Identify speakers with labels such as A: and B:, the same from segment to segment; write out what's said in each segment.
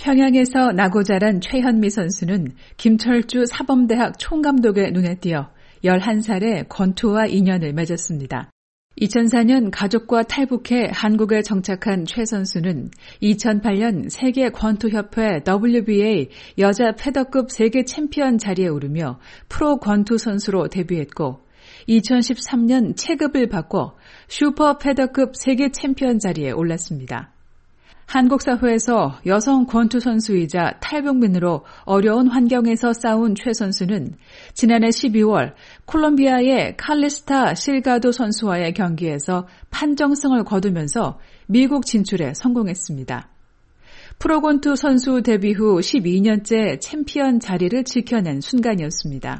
A: 평양에서 나고 자란 최현미 선수는 김철주 사범대학 총감독의 눈에 띄어 11살에 권투와 인연을 맺었습니다. 2004년 가족과 탈북해 한국에 정착한 최 선수는 2008년 세계 권투협회 WBA 여자 패더급 세계 챔피언 자리에 오르며 프로 권투 선수로 데뷔했고 2013년 체급을 바꿔 슈퍼 패더급 세계 챔피언 자리에 올랐습니다. 한국 사회에서 여성 권투 선수이자 탈북민으로 어려운 환경에서 싸운 최 선수는 지난해 12월 콜롬비아의 칼리스타 실가도 선수와의 경기에서 판정승을 거두면서 미국 진출에 성공했습니다. 프로권투 선수 데뷔 후 12년째 챔피언 자리를 지켜낸 순간이었습니다.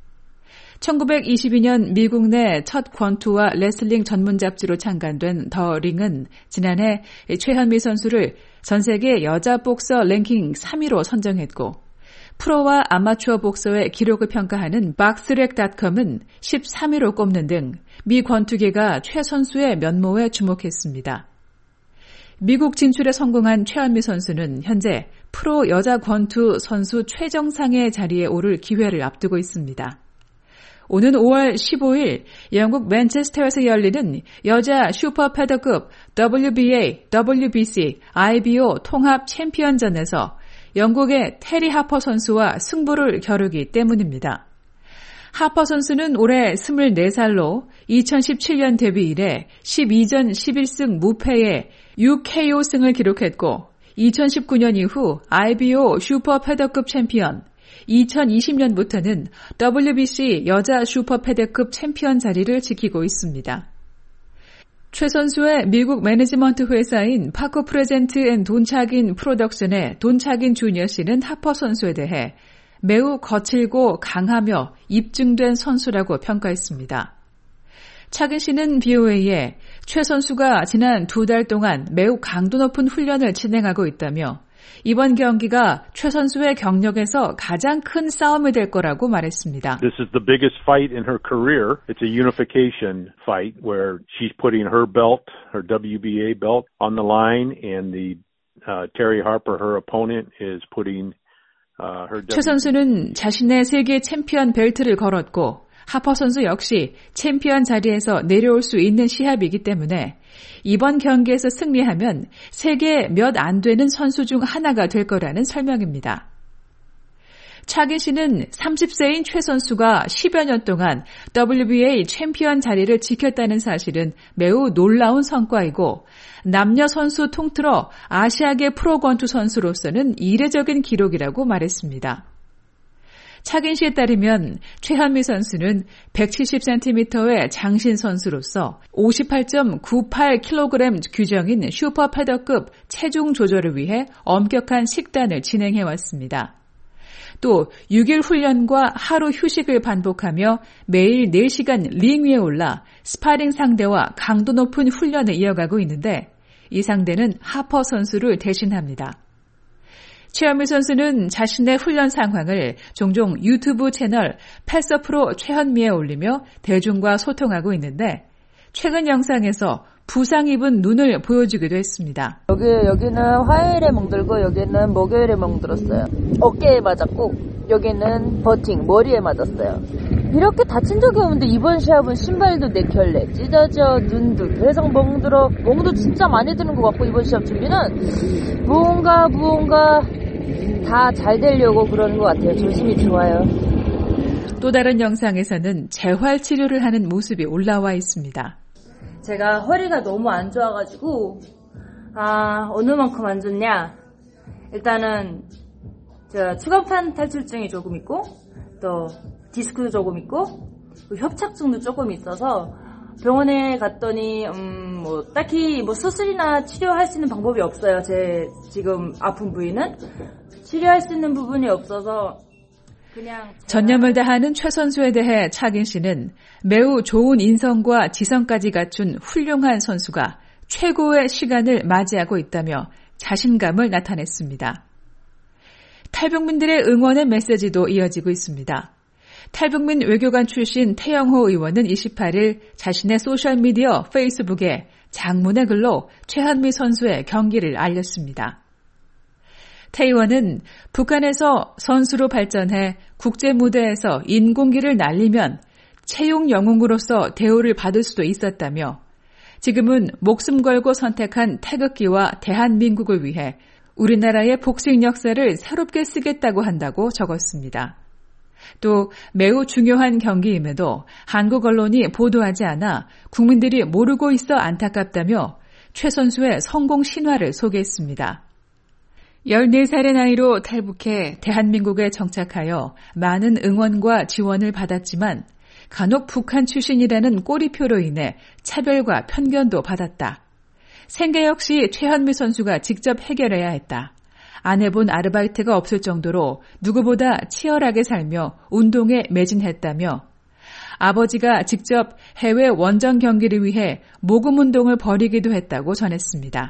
A: 1922년 미국 내 첫 권투와 레슬링 전문 잡지로 창간된 더 링은 지난해 최현미 선수를 전 세계 여자 복서 랭킹 3위로 선정했고 프로와 아마추어 복서의 기록을 평가하는 박스렉닷컴은 13위로 꼽는 등 미 권투계가 최 선수의 면모에 주목했습니다. 미국 진출에 성공한 최현미 선수는 현재 프로 여자 권투 선수 최정상의 자리에 오를 기회를 앞두고 있습니다. 오는 5월 15일 영국 맨체스터에서 열리는 여자 슈퍼 패더급 WBA, WBC, IBO 통합 챔피언전에서 영국의 테리 하퍼 선수와 승부를 겨루기 때문입니다. 하퍼 선수는 올해 24살로 2017년 데뷔 이래 12전 11승 무패의 6KO승을 기록했고 2019년 이후 IBO 슈퍼 패더급 챔피언, 2020년부터는 WBC 여자 슈퍼 패더급 챔피언 자리를 지키고 있습니다. 최 선수의 미국 매니지먼트 회사인 파커 프레젠트 앤 돈차긴 프로덕션의 돈차긴 주니어 씨는 하퍼 선수에 대해 매우 거칠고 강하며 입증된 선수라고 평가했습니다. 차긴 씨는 BOA에 최 선수가 지난 2달 동안 매우 강도 높은 훈련을 진행하고 있다며 이번 경기가 최 선수의 경력에서 가장 큰 싸움이 될 거라고 말했습니다.
B: This is the biggest fight in her career. It's a unification fight where she's putting her belt, her WBA belt, on the line, and the Terry Harper, her opponent, is putting her.
A: 최 선수는 자신의 세계 챔피언 벨트를 걸었고 하퍼 선수 역시 챔피언 자리에서 내려올 수 있는 시합이기 때문에 이번 경기에서 승리하면 세계 몇 안 되는 선수 중 하나가 될 거라는 설명입니다. 차긴 씨는 30세인 최 선수가 10여 년 동안 WBA 챔피언 자리를 지켰다는 사실은 매우 놀라운 성과이고 남녀 선수 통틀어 아시아계 프로권투 선수로서는 이례적인 기록이라고 말했습니다. 차긴 씨에 따르면 최현미 선수는 170cm의 장신 선수로서 58.98kg 규정인 슈퍼 패더급 체중 조절을 위해 엄격한 식단을 진행해 왔습니다. 또 6일 훈련과 하루 휴식을 반복하며 매일 4시간 링 위에 올라 스파링 상대와 강도 높은 훈련을 이어가고 있는데 이 상대는 하퍼 선수를 대신합니다. 최현미 선수는 자신의 훈련 상황을 종종 유튜브 채널 패서프로 최현미에 올리며 대중과 소통하고 있는데 최근 영상에서 부상 입은 눈을 보여주기도 했습니다.
C: 여기는 화요일에 멍들고 여기는 목요일에 멍들었어요. 어깨에 맞았고 여기는 버팅, 머리에 맞았어요. 이렇게 다친 적이 없는데 이번 시합은 신발도 4켤레 찢어져 눈도 계속 멍도 진짜 많이 드는 것 같고 이번 시합 준비는 무언가 다 잘 되려고 그러는 것 같아요. 조심히 들어와요.
A: 또 다른 영상에서는 재활 치료를 하는 모습이 올라와 있습니다.
C: 제가 허리가 너무 안 좋아가지고 어느 만큼 안 좋냐, 일단은 제가 추간판 탈출증이 조금 있고 또 디스크도 조금 있고 협착증도 조금 있어서 병원에 갔더니 딱히 수술이나 치료할 수 있는 방법이 없어요. 제 지금 아픈 부위는 치료할 수 있는 부분이 없어서 그냥
A: 전념을 다하는 최 선수에 대해 차긴 씨는 매우 좋은 인성과 지성까지 갖춘 훌륭한 선수가 최고의 시간을 맞이하고 있다며 자신감을 나타냈습니다. 탈북민들의 응원의 메시지도 이어지고 있습니다. 탈북민 외교관 출신 태영호 의원은 28일 자신의 소셜미디어 페이스북에 장문의 글로 최현미 선수의 경기를 알렸습니다. 태의원은 북한에서 선수로 발전해 국제 무대에서 인공기를 날리면 채용 영웅으로서 대우를 받을 수도 있었다며 지금은 목숨 걸고 선택한 태극기와 대한민국을 위해 우리나라의 복싱 역사를 새롭게 쓰겠다고 한다고 적었습니다. 또 매우 중요한 경기임에도 한국 언론이 보도하지 않아 국민들이 모르고 있어 안타깝다며 최 선수의 성공 신화를 소개했습니다. 14살의 나이로 탈북해 대한민국에 정착하여 많은 응원과 지원을 받았지만 간혹 북한 출신이라는 꼬리표로 인해 차별과 편견도 받았다. 생계 역시 최현미 선수가 직접 해결해야 했다. 안 해본 아르바이트가 없을 정도로 누구보다 치열하게 살며 운동에 매진했다며 아버지가 직접 해외 원정 경기를 위해 모금 운동을 벌이기도 했다고 전했습니다.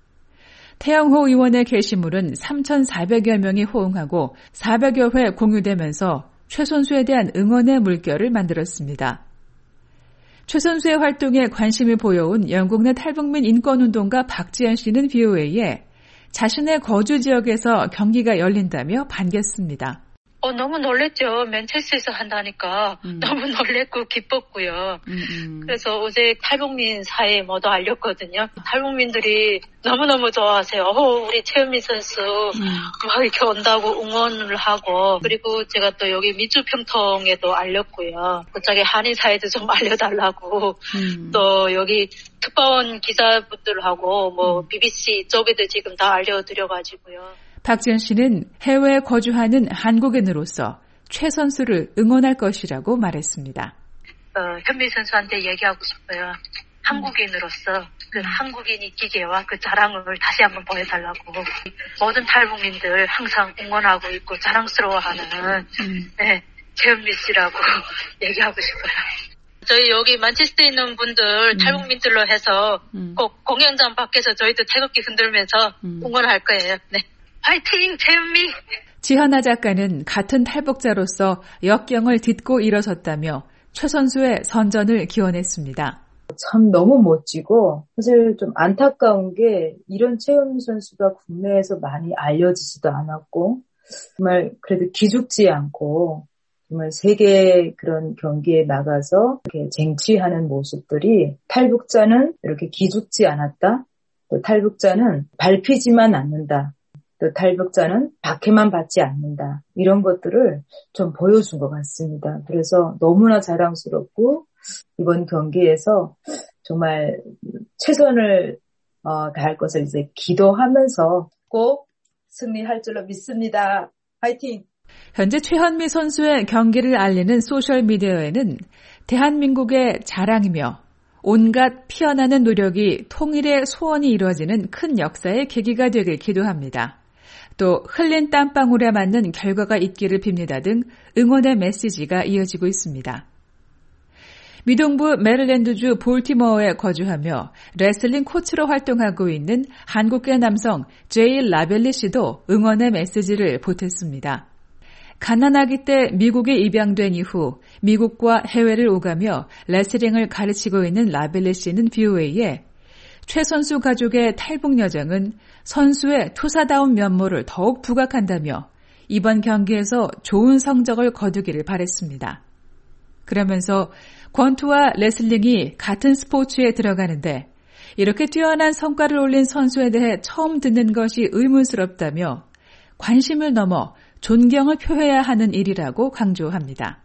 A: 태영호 의원의 게시물은 3,400여 명이 호응하고 400여 회 공유되면서 최 선수에 대한 응원의 물결을 만들었습니다. 최 선수의 활동에 관심을 보여온 영국 내 탈북민 인권운동가 박지현 씨는 VOA에 자신의 거주 지역에서 경기가 열린다며 반겼습니다.
D: 너무 놀랬죠. 맨체스터에서 한다니까 너무 놀랬고 기뻤고요. 그래서 어제 탈북민 사이에 모두 알렸거든요. 탈북민들이 너무너무 좋아하세요. 우리 최현미 선수 막 이렇게 온다고 응원을 하고 그리고 제가 또 여기 민주평통에도 알렸고요. 그쪽에 한인사회도 좀 알려달라고 또 여기 특파원 기자분들하고 BBC 쪽에도 지금 다 알려드려가지고요.
A: 박지현 씨는 해외에 거주하는 한국인으로서 최 선수를 응원할 것이라고 말했습니다.
D: 현미 선수한테 얘기하고 싶어요. 한국인으로서 그 한국인이 기계와 그 자랑을 다시 한번 보여달라고. 모든 탈북민들 항상 응원하고 있고 자랑스러워하는 최현미 씨라고 얘기하고 싶어요. 저희 여기 만체스터에 있는 분들 탈북민들로 해서 꼭 공연장 밖에서 저희도 태극기 흔들면서 응원할 거예요. 네. 파이팅 최현미!
A: 지현아 작가는 같은 탈북자로서 역경을 딛고 일어섰다며 최 선수의 선전을 기원했습니다.
E: 참 너무 멋지고 사실 좀 안타까운 게 이런 최현미 선수가 국내에서 많이 알려지지도 않았고 정말 그래도 기죽지 않고 정말 세계 그런 경기에 나가서 이렇게 쟁취하는 모습들이 탈북자는 이렇게 기죽지 않았다. 또 탈북자는 밟히지만 않는다. 또 탈북자는 박해만 받지 않는다. 이런 것들을 좀 보여준 것 같습니다. 그래서 너무나 자랑스럽고 이번 경기에서 정말 최선을 다할 것을 이제 기도하면서 꼭 승리할 줄로 믿습니다. 화이팅!
A: 현재 최현미 선수의 경기를 알리는 소셜미디어에는 대한민국의 자랑이며 온갖 피어나는 노력이 통일의 소원이 이루어지는 큰 역사의 계기가 되길 기도합니다. 또 흘린 땀방울에 맞는 결과가 있기를 빕니다 등 응원의 메시지가 이어지고 있습니다. 미동부 메릴랜드주 볼티모어에 거주하며 레슬링 코치로 활동하고 있는 한국계 남성 제일 라벨리 씨도 응원의 메시지를 보탰습니다. 갓난아기 때 미국에 입양된 이후 미국과 해외를 오가며 레슬링을 가르치고 있는 라벨리 씨는 VOA에 최 선수 가족의 탈북 여정은 선수의 투사다운 면모를 더욱 부각한다며 이번 경기에서 좋은 성적을 거두기를 바랬습니다. 그러면서 권투와 레슬링이 같은 스포츠에 들어가는데 이렇게 뛰어난 성과를 올린 선수에 대해 처음 듣는 것이 의문스럽다며 관심을 넘어 존경을 표해야 하는 일이라고 강조합니다.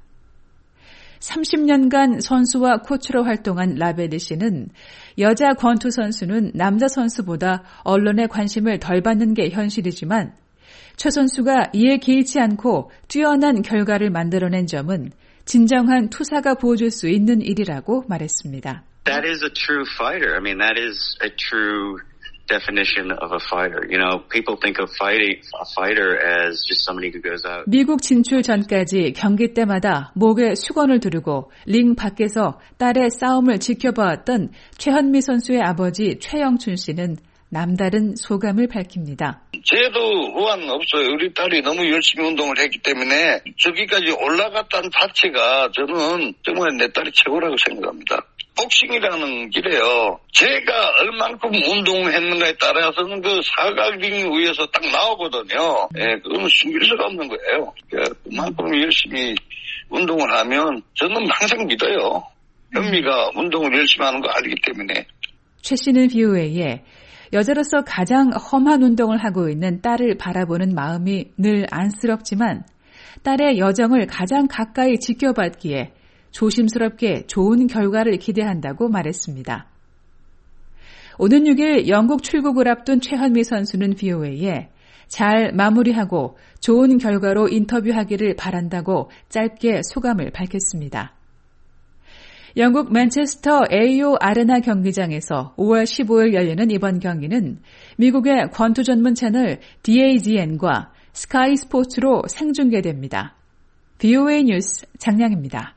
A: 30년간 선수와 코치로 활동한 라벨리 씨는 여자 권투 선수는 남자 선수보다 언론의 관심을 덜 받는 게 현실이지만 최 선수가 이에 개의치 않고 뛰어난 결과를 만들어낸 점은 진정한 투사가 보여줄 수 있는 일이라고 말했습니다.
F: That is a true fighter. I mean, that is a true definition of a fighter. You know, people think of a fighter as just somebody who goes out.
A: 미국 진출 전까지 경기 때마다 목에 수건을 두르고 링 밖에서 딸의 싸움을 지켜보았던 최현미 선수의 아버지 최영춘 씨는 남다른 소감을 밝힙니다.
G: 저도 후환 없어요. 우리 딸이 너무 열심히 운동을 했기 때문에 저기까지 올라갔다는 자체가 저는 정말 내 딸이 최고라고 생각합니다. 복싱이라는 길에요. 제가 얼만큼 운동을 했는가에 따라서는 그 사각링 위에서 딱 나오거든요. 예, 그거는 숨길 수가 없는 거예요. 그러니까 그만큼 열심히 운동을 하면 저는 항상 믿어요. 현미가 운동을 열심히 하는 거 알기 때문에.
A: 최 씨는 BOA에 여자로서 가장 험한 운동을 하고 있는 딸을 바라보는 마음이 늘 안쓰럽지만 딸의 여정을 가장 가까이 지켜봤기에 조심스럽게 좋은 결과를 기대한다고 말했습니다. 오는 6일 영국 출국을 앞둔 최현미 선수는 BOA에 잘 마무리하고 좋은 결과로 인터뷰하기를 바란다고 짧게 소감을 밝혔습니다. 영국 맨체스터 AO 아레나 경기장에서 5월 15일 열리는 이번 경기는 미국의 권투 전문 채널 DAZN과 스카이 스포츠로 생중계됩니다. BOA 뉴스 장량입니다.